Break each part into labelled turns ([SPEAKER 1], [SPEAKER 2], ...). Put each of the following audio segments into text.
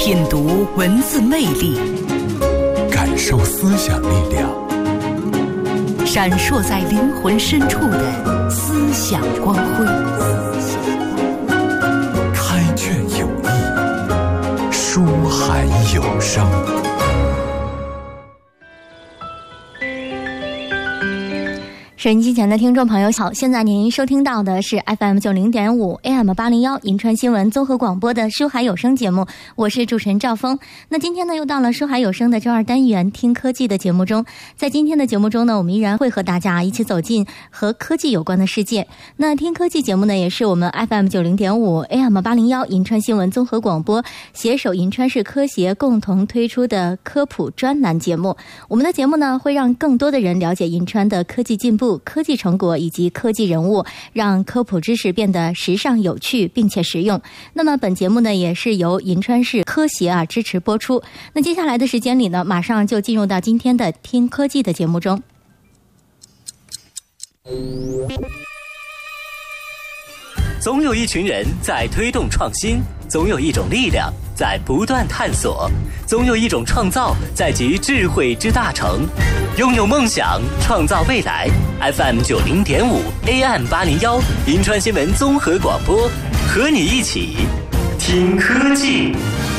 [SPEAKER 1] 品读文字魅力，
[SPEAKER 2] 感受思想力量，
[SPEAKER 1] 闪烁在灵魂深处的思想光辉。
[SPEAKER 2] 开卷有益，书涵有声。
[SPEAKER 3] 收音机前的听众朋友好，现在您收听到的是 FM 90.5 AM 801银川新闻综合广播的书海有声节目，我是主持人赵峰。那今天呢，又到了书海有声的周二单元听科技的节目中。在今天的节目中呢，我们依然会和大家一起走进和科技有关的世界。那听科技节目呢，也是我们 FM 90.5 AM 801银川新闻综合广播携手银川市科协共同推出的科普专栏节目。我们的节目呢，会让更多的人了解银川的科技进步、科技成果以及科技人物，让科普知识变得时尚有趣并且实用。那么本节目呢，也是由银川市科协支持播出。那接下来的时间里呢，马上就进入到今天的听科技的节目中。
[SPEAKER 4] 总有一群人在推动创新，总有一种力量在不断探索，总有一种创造在集智慧之大成。拥有梦想，创造未来。FM 90.5 AM 801银川新闻综合广播，和你一起听科技。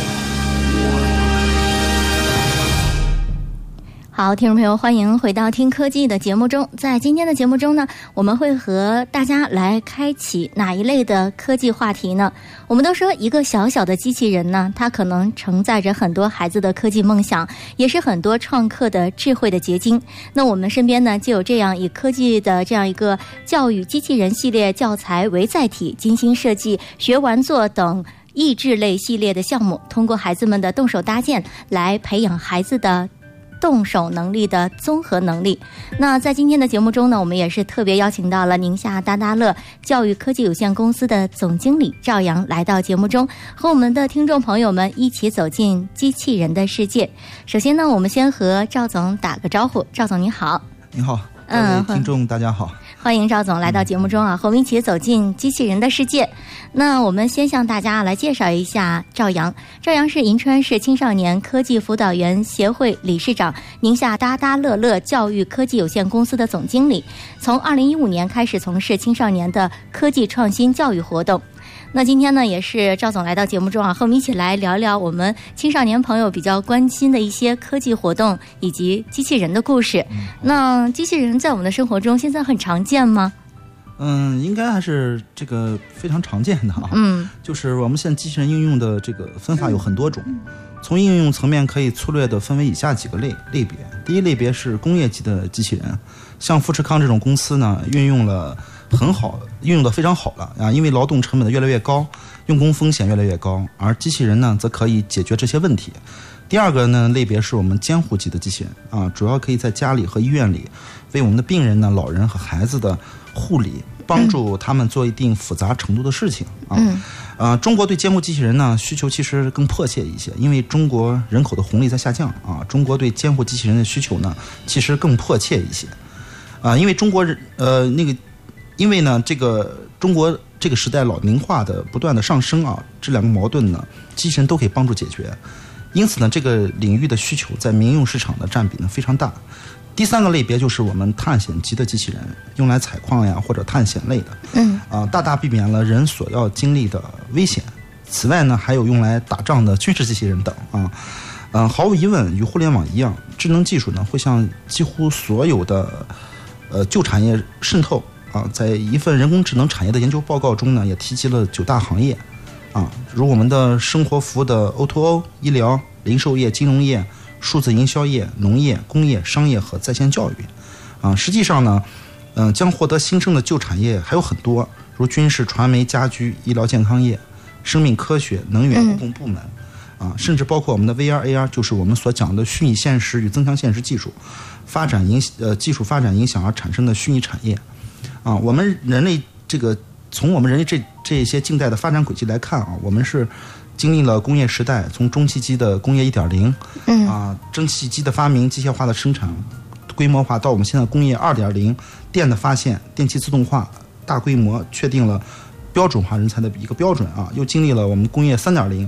[SPEAKER 3] 好，听众朋友，欢迎回到听科技的节目中。在今天的节目中呢，我们会和大家来开启哪一类的科技话题呢？我们都说一个小小的机器人呢，它可能承载着很多孩子的科技梦想，也是很多创客的智慧的结晶。那我们身边呢，就有这样以科技的这样一个教育机器人系列教材为载体，精心设计学玩作等益智类系列的项目，通过孩子们的动手搭建来培养孩子的动手能力的综合能力。那在今天的节目中呢，我们也是特别邀请到了宁夏达达乐教育科技有限公司的总经理赵阳来到节目中，和我们的听众朋友们一起走进机器人的世界。首先呢，我们先和赵总打个招呼。赵总你好。
[SPEAKER 5] 你好，各位听众大家好。
[SPEAKER 3] 欢迎赵总来到节目中和我们一起走进机器人的世界。那我们先向大家来介绍一下赵阳。赵阳是银川市青少年科技辅导员协会理事长，宁夏达达乐教育科技有限公司的总经理。从2015年开始从事青少年的科技创新教育活动。那今天呢，也是赵总来到节目中和我们一起来聊聊我们青少年朋友比较关心的一些科技活动以及机器人的故事。那机器人在我们的生活中现在很常见吗？
[SPEAKER 5] 应该还是这个非常常见的就是我们现在机器人应用的这个分法有很多种。从应用层面可以粗略的分为以下几个类别。第一类别是工业级的机器人，像富士康这种公司呢，运用的非常好了因为劳动成本的越来越高，用工风险越来越高，而机器人呢则可以解决这些问题。第二个呢类别是我们监护级的机器人主要可以在家里和医院里为我们的病人呢、老人和孩子的护理，帮助他们做一定复杂程度的事情中国对监护机器人呢需求其实更迫切一些，因为中国人口的红利在下降中国对监护机器人的需求呢其实更迫切一些因为中国人因为呢这个中国这个时代老龄化的不断的上升这两个矛盾呢机器人都可以帮助解决，因此呢这个领域的需求在民用市场的占比呢非常大。第三个类别就是我们探险级的机器人，用来采矿或者探险类的大大避免了人所要经历的危险。此外呢还有用来打仗的军事机器人等毫无疑问与互联网一样，智能技术呢会向几乎所有的旧产业渗透在一份人工智能产业的研究报告中呢也提及了9大行业如我们的生活服务的 O2O、 医疗、零售业、金融业、数字营销业、农业、工业、商业和在线教育实际上呢将获得新生的旧产业还有很多，如军事、传媒、家居、医疗健康业、生命科学、能源、公共部门甚至包括我们的 VR、AR， 就是我们所讲的虚拟现实与增强现实技术技术发展影响而产生的虚拟产业我们人类从我们人类这些近代的发展轨迹来看我们是经历了工业时代，从中期机的工业 1.0 蒸汽机的发明、机械化的生产规模化，到我们现在工业 2.0 电的发现、电气自动化大规模确定了标准化人才的一个标准又经历了我们工业 3.0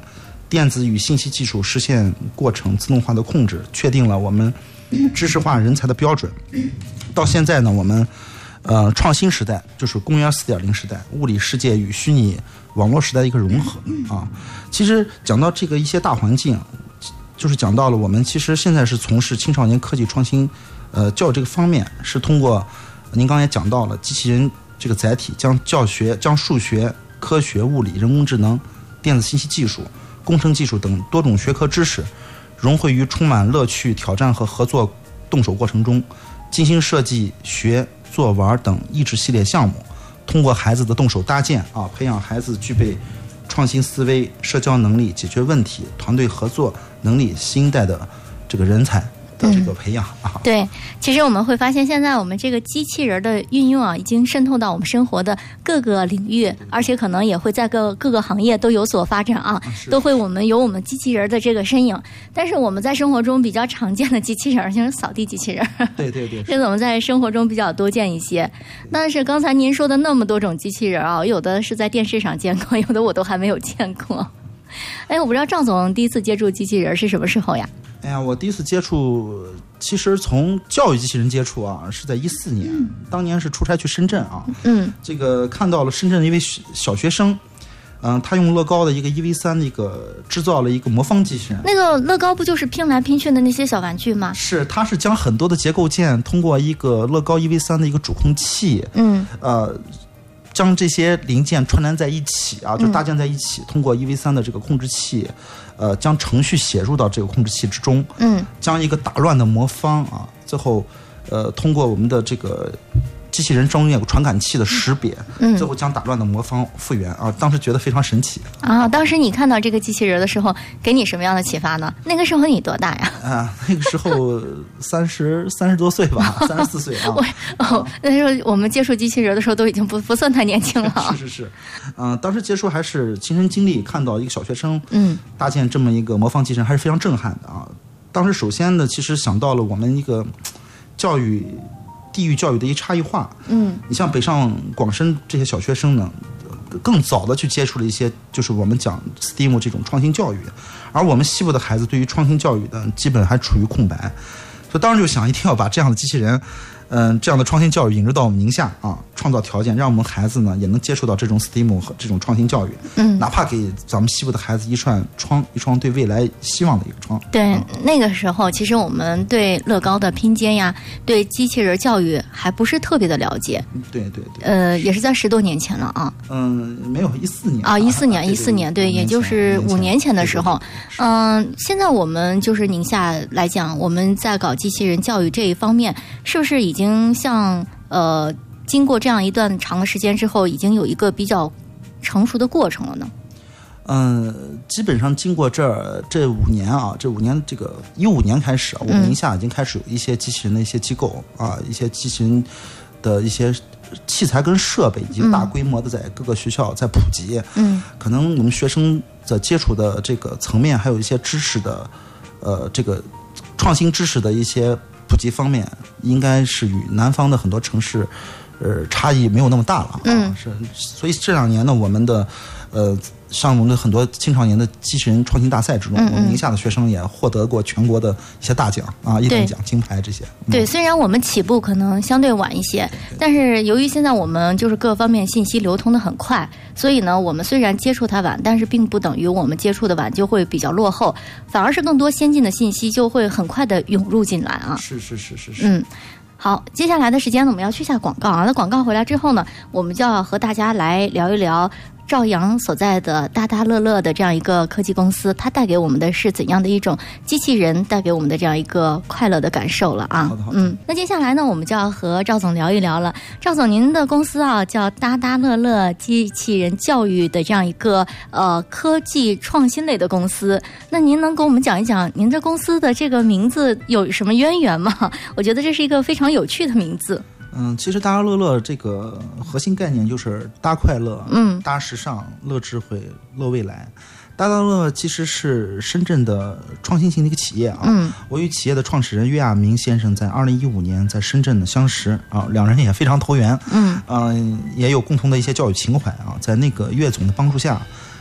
[SPEAKER 5] 电子与信息技术实现过程自动化的控制，确定了我们知识化人才的标准。到现在呢，我们创新时代就是公元4.0时代，物理世界与虚拟网络时代的一个融合啊。其实讲到这个一些大环境，就是讲到了我们其实现在是从事青少年科技创新教育这个方面，是通过您刚才讲到了机器人这个载体，将数学、科学、物理、人工智能、电子信息技术、工程技术等多种学科知识融汇于充满乐趣、挑战和合作动手过程中，精心设计学、做、玩等益智系列项目，通过孩子的动手搭建啊，培养孩子具备创新思维、社交能力、解决问题、团队合作能力新一代的这个人才的这个培养啊。
[SPEAKER 3] 对，其实我们会发现，现在我们这个机器人的运用啊，已经渗透到我们生活的各个领域，而且可能也会在各个行业都有所发展啊，都会有我们机器人的这个身影。但是我们在生活中比较常见的机器人，就是扫地机器人。
[SPEAKER 5] 对对对，
[SPEAKER 3] 这是我们在生活中比较多见一些。但是刚才您说的那么多种机器人啊，有的是在电视上见过，有的我都还没有见过。哎，我不知道赵总第一次接触机器人是什么时候呀？
[SPEAKER 5] 哎呀，我第一次接触，其实从教育机器人接触啊，是在2014年，当年是出差去深圳啊，这个看到了深圳的一位小学生，他用乐高的一个1v3的一个制造了一个魔方机器人。那
[SPEAKER 3] 个乐高不就是拼来拼去的那些小玩具吗？
[SPEAKER 5] 是，他是将很多的结构件通过一个乐高1v3的一个主控器，将这些零件串联在一起啊，就搭建在一起，通过1v3的这个控制器，将程序写入到这个控制器之中，将一个打乱的魔方啊，最后通过我们的这个机器人中有传感器的识别，最后将打乱的魔方复原啊！当时觉得非常神奇
[SPEAKER 3] 啊！当时你看到这个机器人的时候，给你什么样的启发呢？那个时候你多大呀？
[SPEAKER 5] 那个时候30多岁吧，34岁啊。
[SPEAKER 3] 那时候我们接触机器人的时候都已经不算太年轻了。
[SPEAKER 5] 是，当时接触还是亲身经历，看到一个小学生搭建这么一个魔方机器人，还是非常震撼的啊！当时首先呢，其实想到了我们一个地域教育的一差异化，你像北上广深这些小学生呢，更早的去接触了一些就是我们讲 STEAM 这种创新教育，而我们西部的孩子对于创新教育呢，基本还处于空白，所以当时就想一定要把这样的机器人，这样的创新教育引入到我们宁夏啊，创造条件，让我们孩子呢也能接触到这种 STEAM 和这种创新教育，哪怕给咱们西部的孩子一双对未来希望的一个窗。
[SPEAKER 3] 对，那个时候其实我们对乐高的拼接呀，对机器人教育还不是特别的了解。
[SPEAKER 5] 对，
[SPEAKER 3] 也是在10多年前了啊。
[SPEAKER 5] 没有14年
[SPEAKER 3] 啊，14年，对，也就是5年前的时候。现在我们就是宁夏来讲，我们在搞机器人教育这一方面，是不是已经像经过这样一段长的时间之后，已经有一个比较成熟的过程了呢？
[SPEAKER 5] 基本上经过这5年啊，这5年这个15年开始，我们宁夏已经开始有一些机器人的一些机构啊，一些机器人的一些器材跟设备已经大规模的在各个学校在普及。可能我们学生的接触的这个层面，还有一些知识的这个创新知识的一些普及方面，应该是与南方的很多城市差异没有那么大了啊。所以这2年呢，我们的像我们的很多青少年的机器人创新大赛之中，我们宁夏的学生也获得过全国的一些大奖啊，1等奖、金牌这些。
[SPEAKER 3] 对，虽然我们起步可能相对晚一些，但是由于现在我们就是各方面信息流通的很快，所以呢，我们虽然接触它晚，但是并不等于我们接触的晚就会比较落后，反而是更多先进的信息就会很快的涌入进来啊。
[SPEAKER 5] 是。
[SPEAKER 3] 好，接下来的时间呢，我们要去下广告啊。那广告回来之后呢，我们就要和大家来聊一聊赵阳所在的大大乐乐的这样一个科技公司，它带给我们的是怎样的一种机器人带给我们的这样一个快乐的感受了啊。
[SPEAKER 5] 好。
[SPEAKER 3] 那接下来呢，我们就要和赵总聊一聊了。赵总，您的公司啊叫大大乐乐机器人教育的这样一个科技创新类的公司，那您能给我们讲一讲您这公司的这个名字有什么渊源吗？我觉得这是一个非常有趣的名字。
[SPEAKER 5] 其实大大乐乐这个核心概念就是搭快乐，搭时尚，乐智慧，乐未来。大大乐乐其实是深圳的创新型的一个企业啊。我与企业的创始人岳亚明先生在2015年在深圳的相识啊，两人也非常投缘。也有共同的一些教育情怀啊。在那个岳总的帮助下，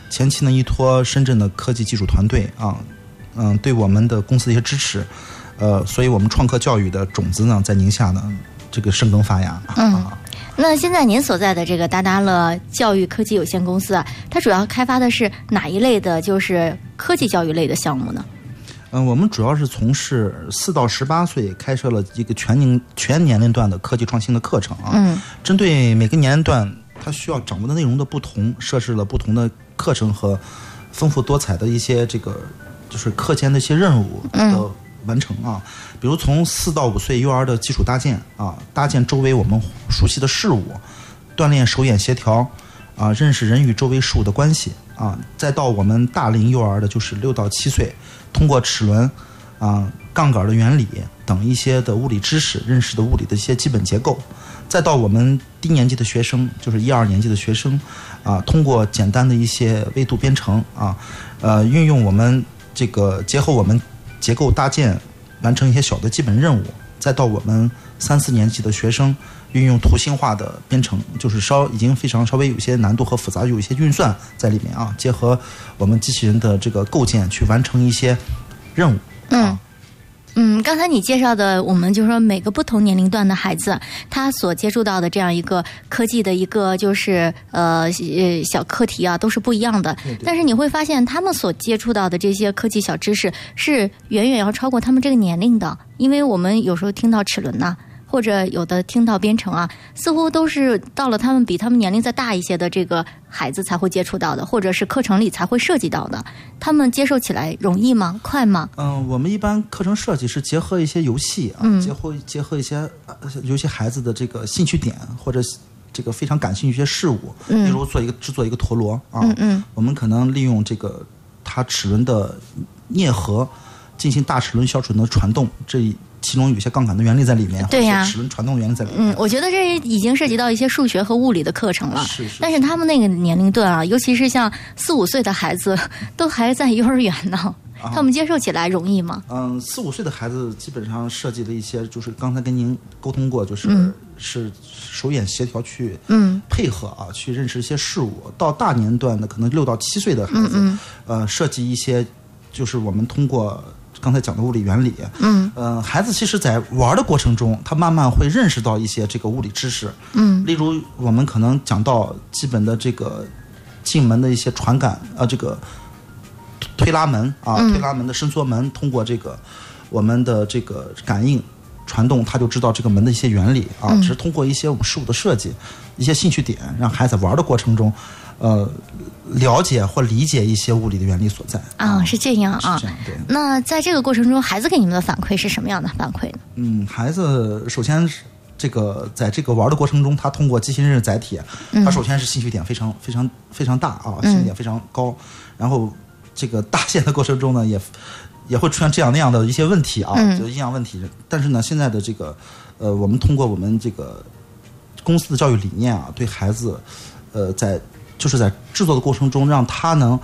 [SPEAKER 5] 前期呢依托深圳的科技技术团队啊，对我们的公司的一些支持，所以我们创科教育的种子呢在宁夏呢这个生根发芽。
[SPEAKER 3] 那现在您所在的这个达达乐教育科技有限公司啊，它主要开发的是哪一类的就是科技教育类的项目呢？
[SPEAKER 5] 我们主要是从事4到18岁开设了一个全年龄段的科技创新的课程啊。针对每个年龄段它需要掌握的内容的不同，设置了不同的课程和丰富多彩的一些这个就是课间的一些任务的完成啊。比如从4到5岁幼儿的基础搭建啊，搭建周围我们熟悉的事物，锻炼手眼协调啊，认识人与周围事物的关系啊，再到我们大龄幼儿的就是6到7岁，通过齿轮啊、杠杆的原理等一些的物理知识，认识的物理的一些基本结构，再到我们低年级的学生，就是1、2年级的学生啊，通过简单的一些微度编程啊，运用我们这个结合我们结构搭建，完成一些小的基本任务，再到我们3、4年级的学生运用图形化的编程，就是已经非常稍微有一些难度和复杂，有一些运算在里面啊，结合我们机器人的这个构建去完成一些任务。
[SPEAKER 3] 刚才你介绍的，我们就是说每个不同年龄段的孩子，他所接触到的这样一个科技的一个就是小课题啊，都是不一样的。对。但是你会发现，他们所接触到的这些科技小知识是远远要超过他们这个年龄的，因为我们有时候听到齿轮呐，或者有的听到编程啊，似乎都是到了他们比他们年龄再大一些的这个孩子才会接触到的，或者是课程里才会涉及到的。他们接受起来容易吗？快吗？
[SPEAKER 5] 我们一般课程设计是结合一些游戏啊，结合一些有些孩子的这个兴趣点或者这个非常感兴趣的事物，例如制作一个陀螺啊，我们可能利用这个它齿轮的啮合进行大齿轮小齿轮的传动，其中有一些杠杆的原理在里面，
[SPEAKER 3] 对呀，
[SPEAKER 5] 齿轮传动的原理在里面。
[SPEAKER 3] 我觉得这已经涉及到一些数学和物理的课程了。
[SPEAKER 5] 是。
[SPEAKER 3] 但是他们那个年龄段啊，尤其是像4、5岁的孩子，都还在幼儿园呢，他们接受起来容易吗
[SPEAKER 5] ？4、5岁的孩子基本上设计了一些，就是刚才跟您沟通过，就是是手眼协调去配合啊，去认识一些事物。到大年段的可能6到7岁的孩子，设计一些就是我们通过刚才讲的物理原理，孩子其实在玩的过程中，他慢慢会认识到一些这个物理知识，例如我们可能讲到基本的这个进门的一些传感，这个推拉门啊，推拉门的伸缩门，通过这个我们的这个感应传动，他就知道这个门的一些原理啊，只是通过一些我们事物的设计，一些兴趣点，让孩子玩的过程中，了解或理解一些物理的原理所在
[SPEAKER 3] 啊，是这样啊。
[SPEAKER 5] 是这样，对。
[SPEAKER 3] 那在这个过程中，孩子给你们的反馈是什么样的反馈呢？
[SPEAKER 5] 孩子首先这个在这个玩的过程中，他通过机器人的载体，他首先是兴趣点非常非常非常大啊，兴趣点非常高，然后这个搭建的过程中呢，也会出现这样那样的一些问题啊，就阴阳问题。但是呢，现在的这个我们通过我们这个公司的教育理念啊，对孩子在制作的过程中，让他能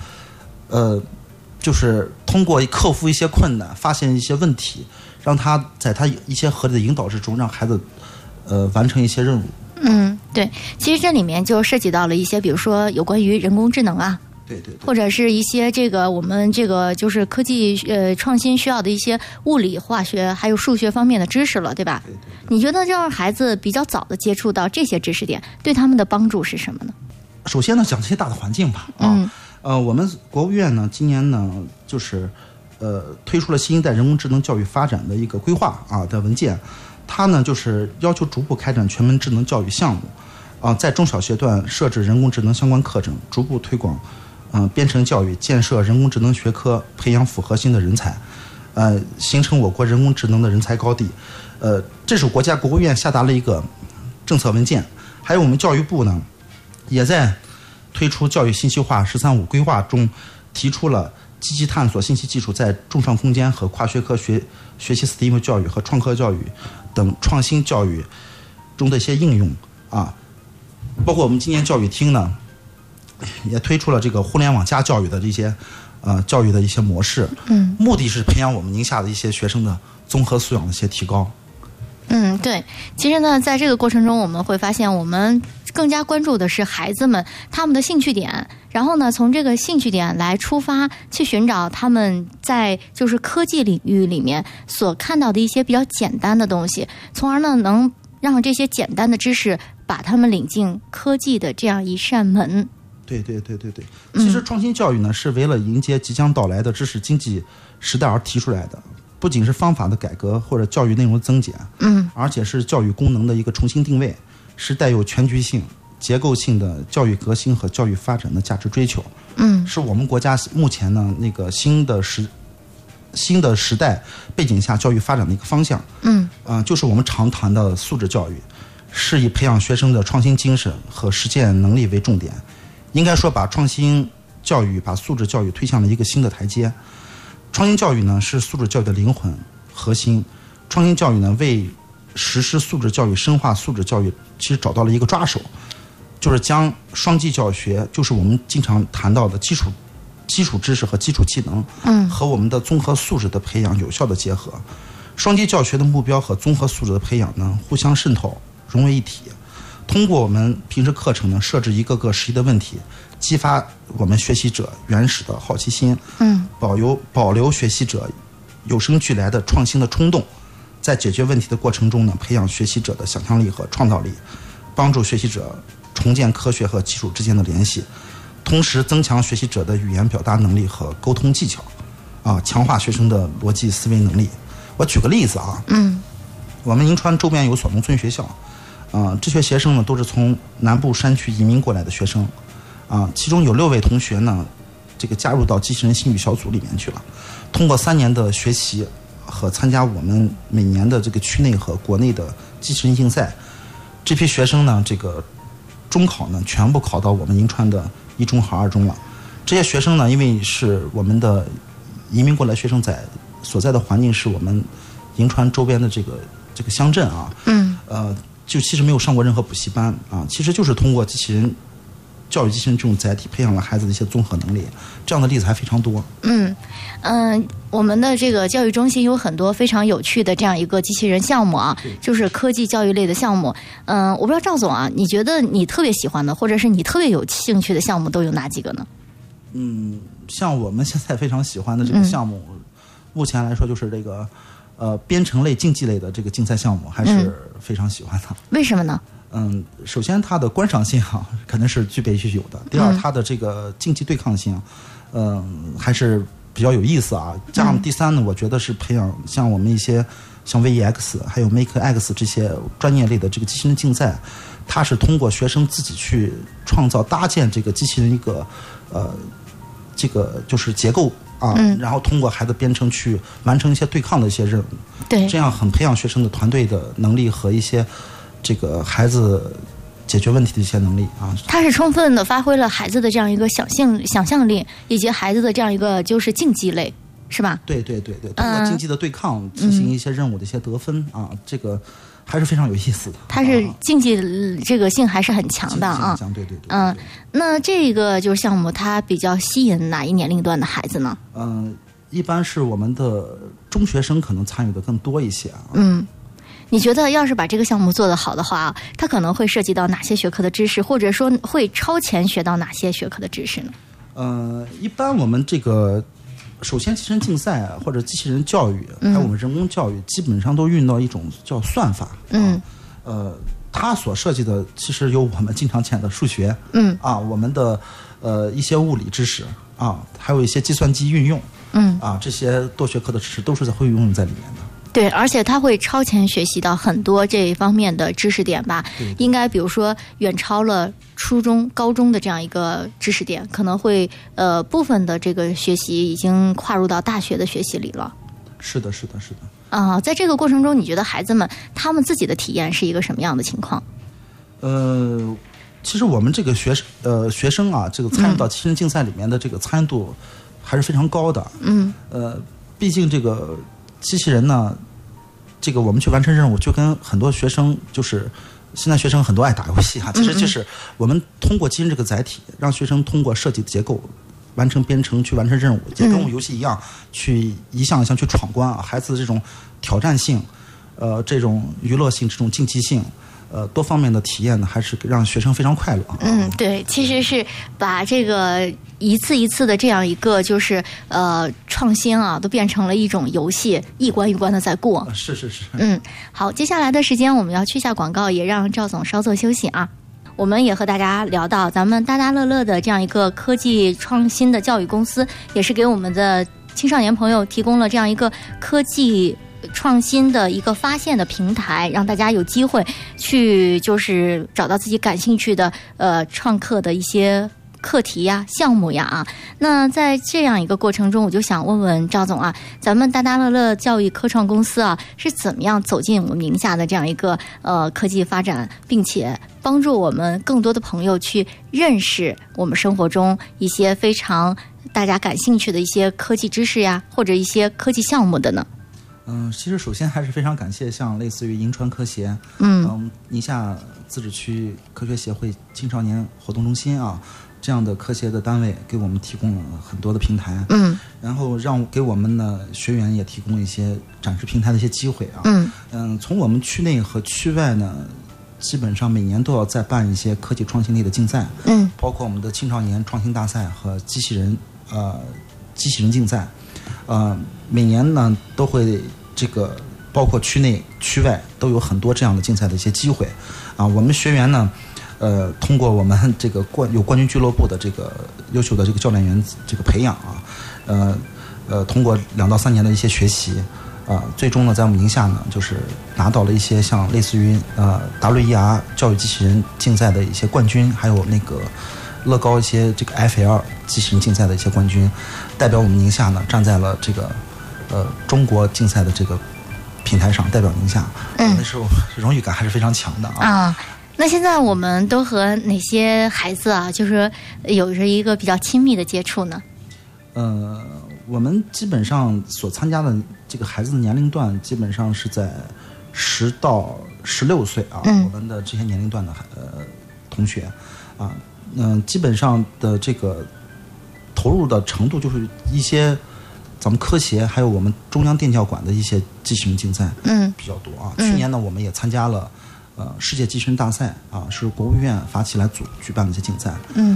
[SPEAKER 5] 就是通过克服一些困难，发现一些问题，让他在他一些合理的引导之中，让孩子完成一些任务。
[SPEAKER 3] 对，其实这里面就涉及到了一些，比如说有关于人工智能啊。
[SPEAKER 5] 对，
[SPEAKER 3] 或者是一些这个我们这个就是科技创新需要的一些物理、化学还有数学方面的知识了，对吧？对。你觉得让孩子比较早的接触到这些知识点，对他们的帮助是什么呢？
[SPEAKER 5] 首先呢，讲这些大的环境吧。我们国务院呢，今年呢，就是推出了新一代人工智能教育发展的一个规划啊的文件，它呢就是要求逐步开展全门智能教育项目啊，在中小学段设置人工智能相关课程，逐步推广编程教育，建设人工智能学科，培养复合型的人才，形成我国人工智能的人才高地。这是国家国务院下达了一个政策文件，还有我们教育部呢，也在推出教育信息化“13+5”规划中，提出了积极探索信息技术在众创空间和跨学科学习 STEAM 教育和创客教育等创新教育中的一些应用啊。包括我们今年教育厅呢，也推出了这个互联网加教育的这些教育的一些模式，目的是培养我们宁夏的一些学生的综合素养的一些提高。
[SPEAKER 3] 对。其实呢，在这个过程中，我们会发现，我们更加关注的是孩子们他们的兴趣点，然后呢，从这个兴趣点来出发，去寻找他们在就是科技领域里面所看到的一些比较简单的东西，从而呢，能让这些简单的知识把他们领进科技的这样一扇门。
[SPEAKER 5] 对。其实创新教育呢，是为了迎接即将到来的知识经济时代而提出来的，不仅是方法的改革或者教育内容的增减，而且是教育功能的一个重新定位，是带有全局性、结构性的教育革新和教育发展的价值追求。是我们国家目前呢那个新的时代背景下教育发展的一个方向。就是我们常谈的素质教育，是以培养学生的创新精神和实践能力为重点。应该说，把创新教育、把素质教育推向了一个新的台阶。创新教育呢，是素质教育的灵魂核心。创新教育呢，为实施素质教育、深化素质教育，其实找到了一个抓手，就是将双基教学，就是我们经常谈到的基础知识和基础技能，和我们的综合素质的培养有效的结合。双基教学的目标和综合素质的培养呢，互相渗透，融为一体。通过我们平时课程呢，设置一个个实际的问题，激发我们学习者原始的好奇心，保留学习者与生俱来的创新的冲动，在解决问题的过程中呢，培养学习者的想象力和创造力，帮助学习者重建科学和技术之间的联系，同时增强学习者的语言表达能力和沟通技巧，强化学生的逻辑思维能力。我举个例子啊，我们银川周边有所农村学校，这些学生呢都是从南部山区移民过来的学生，其中有6位同学呢，这个加入到机器人新语小组里面去了。通过3年的学习和参加我们每年的这个区内和国内的机器人竞赛，这批学生呢，这个中考呢全部考到我们银川的1中和2中了。这些学生呢，因为是我们的移民过来学生所在的环境是我们银川周边的这个乡镇啊，就其实没有上过任何补习班啊，其实就是通过教育机器人这种载体，培养了孩子的一些综合能力，这样的例子还非常多。
[SPEAKER 3] 我们的这个教育中心有很多非常有趣的这样一个机器人项目啊，就是科技教育类的项目。我不知道赵总啊，你觉得你特别喜欢的，或者是你特别有兴趣的项目都有哪几个呢？
[SPEAKER 5] 像我们现在非常喜欢的这个项目，目前来说就是这个编程类、竞技类的这个竞赛项目，还是非常喜欢的。
[SPEAKER 3] 为什么呢？
[SPEAKER 5] 首先它的观赏性肯定是具备有的。第二，它的这个竞技对抗性，还是比较有意思啊。加上第三呢，我觉得是培养像我们一些像 VEX 还有 MakeX 这些专业类的这个机器人竞赛，它是通过学生自己去创造搭建这个机器人一个这个就是结构啊，然后通过孩子编程去完成一些对抗的一些任务。
[SPEAKER 3] 对，
[SPEAKER 5] 这样很培养学生的团队的能力和一些这个孩子解决问题的一些能力啊。
[SPEAKER 3] 它是充分的发挥了孩子的这样一个想象力，以及孩子的这样一个就是竞技类，是吧？
[SPEAKER 5] 对，通过竞技的对抗进行一些任务的一些得分啊，这个还是非常有意思的。
[SPEAKER 3] 它是竞技这个性还是很强的啊。
[SPEAKER 5] 对。
[SPEAKER 3] 那这个就是项目，它比较吸引哪一年龄段的孩子呢？
[SPEAKER 5] 一般是我们的中学生可能参与的更多一些啊。
[SPEAKER 3] 你觉得要是把这个项目做得好的话，它可能会涉及到哪些学科的知识，或者说会超前学到哪些学科的知识呢？
[SPEAKER 5] 一般我们这个首先机器人竞赛或者机器人教育，还有我们人工教育，基本上都运到一种叫算法。它所涉及的其实有我们经常讲的数学，我们的一些物理知识啊，还有一些计算机运用，这些多学科的知识都是会运用在里面的。
[SPEAKER 3] 对，而且他会超前学习到很多这一方面的知识点吧，应该比如说远超了初中、高中的这样一个知识点，可能会部分的这个学习已经跨入到大学的学习里了。
[SPEAKER 5] 是的。
[SPEAKER 3] 在这个过程中，你觉得孩子们他们自己的体验是一个什么样的情况？
[SPEAKER 5] 其实我们这个学生啊，这个参与到机器人竞赛里面的这个参与度还是非常高的。毕竟这个机器人呢，这个我们去完成任务，就跟很多学生就是现在学生很多爱打游戏其实就是我们通过机器人这个载体，让学生通过设计结构完成编程去完成任务，也跟我们游戏一样，去一项一项去闯关啊。孩子这种挑战性， 这种娱乐性、这种竞技性。多方面的体验呢，还是让学生非常快乐。
[SPEAKER 3] 对，其实是把这个一次一次的这样一个就是创新啊，都变成了一种游戏，一关一关的在过。
[SPEAKER 5] 是。
[SPEAKER 3] 好，接下来的时间我们要去下广告，也让赵总稍作休息啊。我们也和大家聊到咱们大大乐乐的这样一个科技创新的教育公司，也是给我们的青少年朋友提供了这样一个科技创新的一个发现的平台，让大家有机会去就是找到自己感兴趣的创客的一些课题呀、项目呀啊。那在这样一个过程中，我就想问问赵总啊，咱们大大乐乐教育科创公司啊是怎么样走进我们宁夏的这样一个科技发展，并且帮助我们更多的朋友去认识我们生活中一些非常大家感兴趣的一些科技知识呀，或者一些科技项目的呢？
[SPEAKER 5] 其实首先还是非常感谢像类似于银川科协，宁夏自治区科学协会青少年活动中心啊这样的科协的单位给我们提供了很多的平台，然后给我们的学员也提供了一些展示平台的一些机会啊，从我们区内和区外呢，基本上每年都要再办一些科技创新类的竞赛，包括我们的青少年创新大赛和机器人竞赛。每年呢都会这个包括区内区外都有很多这样的竞赛的一些机会啊。我们学员呢，通过我们这个有冠军俱乐部的这个优秀的这个教练员这个培养啊，通过2到3年的一些学习最终呢在我们宁夏呢就是拿到了一些像类似于WER 教育机器人竞赛的一些冠军，还有那个乐高一些这个 FL 机器人竞赛的一些冠军，代表我们宁夏呢站在了这个中国竞赛的这个平台上，代表宁夏，那时候荣誉感还是非常强的啊。
[SPEAKER 3] 那现在我们都和哪些孩子啊，就是有着一个比较亲密的接触呢？
[SPEAKER 5] 我们基本上所参加的这个孩子的年龄段，基本上是在10到16岁啊，我们的这些年龄段的同学啊。基本上的这个投入的程度，就是一些咱们科协还有我们中央电教馆的一些机器人竞赛，比较多啊。去年呢，我们也参加了世界机器人大赛啊，是国务院发起来举办的一些竞赛，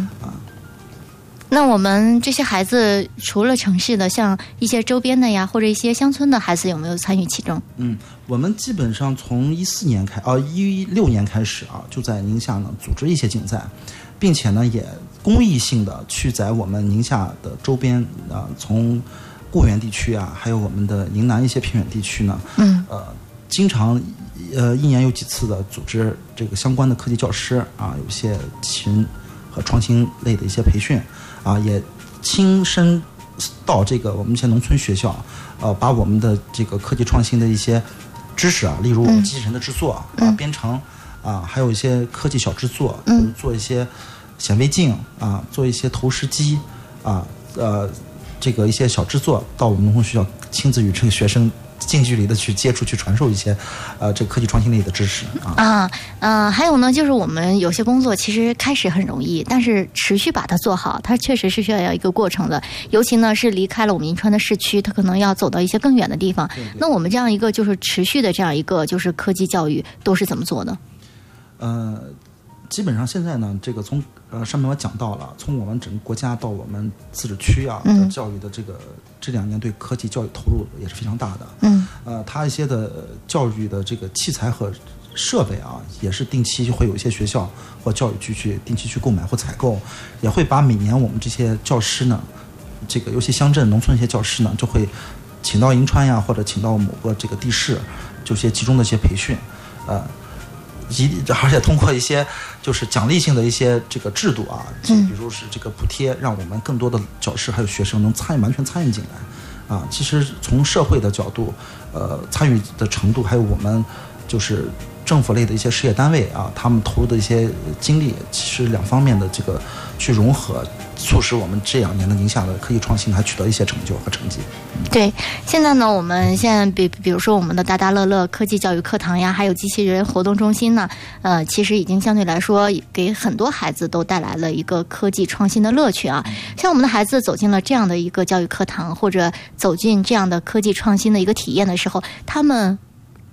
[SPEAKER 3] 那我们这些孩子除了城市的，像一些周边的呀，或者一些乡村的孩子，有没有参与其中？
[SPEAKER 5] 我们基本上从16年开始啊，就在宁夏呢组织一些竞赛，并且呢也公益性的去在我们宁夏的周边从固原地区啊，还有我们的宁南一些偏远地区呢，经常一年有几次的组织这个相关的科技教师啊，有些机器人和创新类的一些培训啊，也亲身到这个我们一些农村学校，把我们的这个科技创新的一些知识啊，例如我们机器人的制作编程啊，还有一些科技小制作，做一些显微镜啊，做一些投石机啊，这个一些小制作，到我们农村学校亲自与这个学生近距离的去接触，去传授一些这个科技创新类的知识
[SPEAKER 3] 还有呢，就是我们有些工作其实开始很容易，但是持续把它做好，它确实是需要一个过程的。尤其呢是离开了我们银川的市区，它可能要走到一些更远的地方。那我们这样一个就是持续的这样一个就是科技教育都是怎么做的？
[SPEAKER 5] 基本上现在呢，这个从上面我讲到了，从我们整个国家到我们自治区啊的教育的这2年对科技教育投入也是非常大的。它一些的教育的这个器材和设备啊，也是定期会有一些学校或教育局去定期去购买或采购，也会把每年我们这些教师呢，这个尤其乡镇农村一些教师呢，就会请到银川呀，或者请到某个这个地市，就些集中的一些培训，而且通过一些就是奖励性的一些这个制度啊，比如是这个补贴，让我们更多的教师还有学生能完全参与进来啊。其实从社会的角度，参与的程度，还有我们就是政府类的一些事业单位啊，他们投入的一些精力，其实2方面的这个去融合，促使我们这2年的宁夏的科技创新还取得一些成就和成绩。
[SPEAKER 3] 对，现在呢，我们现在比如说我们的大大乐乐科技教育课堂呀，还有机器人活动中心呢，其实已经相对来说给很多孩子都带来了一个科技创新的乐趣啊。像我们的孩子走进了这样的一个教育课堂，或者走进这样的科技创新的一个体验的时候，他们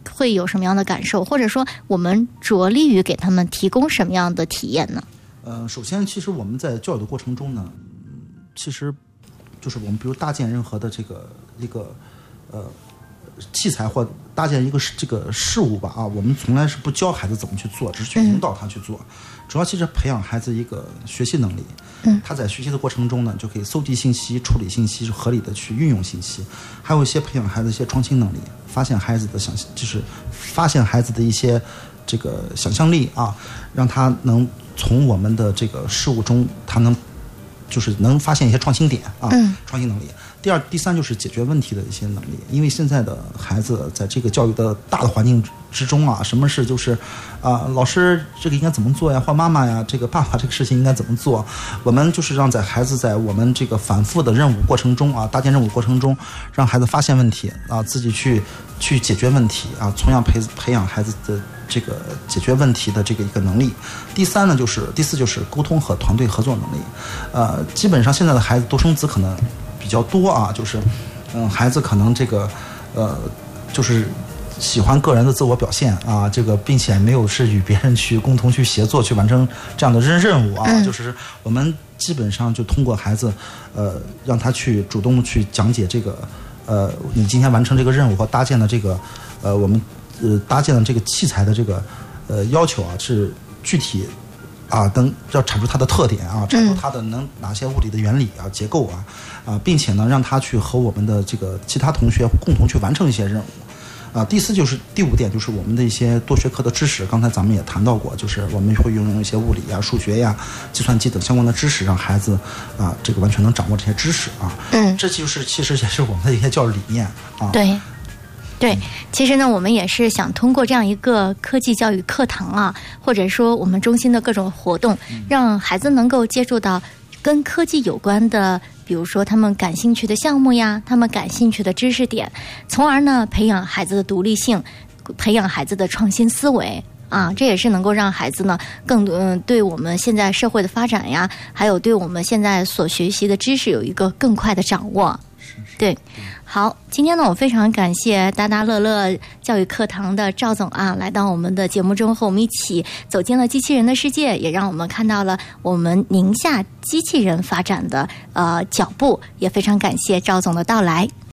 [SPEAKER 3] 会有什么样的感受，或者说我们着力于给他们提供什么样的体验呢？
[SPEAKER 5] 首先，其实我们在教育的过程中呢，其实就是我们比如搭建任何的这个一个器材或搭建一个这个事物吧我们从来是不教孩子怎么去做，只是去引导他去做。主要其实培养孩子一个学习能力。他在学习的过程中呢，就可以搜集信息、处理信息，合理的去运用信息。还有一些培养孩子一些创新能力，发现孩子的发现孩子的一些这个想象力让他能从我们的这个事物中，他能发现一些创新点创新能力。第二、第三就是解决问题的一些能力，因为现在的孩子在这个教育的大的环境之中什么事就是老师这个应该怎么做呀，或妈妈呀，这个爸爸这个事情应该怎么做。我们就是让孩子在我们这个反复的任务过程中搭建任务过程中，让孩子发现问题自己去解决问题从而培养孩子的这个解决问题的这个一个能力。第四就是沟通和团队合作能力。基本上现在的孩子独生子可能比较多就是孩子可能这个就是喜欢个人的自我表现这个并且没有是与别人去共同去协作去完成这样的任务就是我们基本上就通过孩子让他去主动去讲解这个你今天完成这个任务和搭建的这个我们搭建的这个器材的这个要求是具体能要阐述它的特点阐述它的哪些物理的原理结构并且呢让他去和我们的这个其他同学共同去完成一些任务。第五点就是我们的一些多学科的知识，刚才咱们也谈到过，就是我们会运用一些物理数学计算机等相关的知识，让孩子这个完全能掌握这些知识这其实也是我们的一些教育理念
[SPEAKER 3] 对，其实呢，我们也是想通过这样一个科技教育课堂或者说我们中心的各种活动，让孩子能够接触到跟科技有关的，比如说他们感兴趣的项目呀，他们感兴趣的知识点，从而呢培养孩子的独立性，培养孩子的创新思维这也是能够让孩子呢更对我们现在社会的发展呀，还有对我们现在所学习的知识有一个更快的掌握。对，好，今天呢，我非常感谢达达乐乐教育课堂的赵总来到我们的节目中，和我们一起走进了机器人的世界，也让我们看到了我们宁夏机器人发展的脚步，也非常感谢赵总的到来。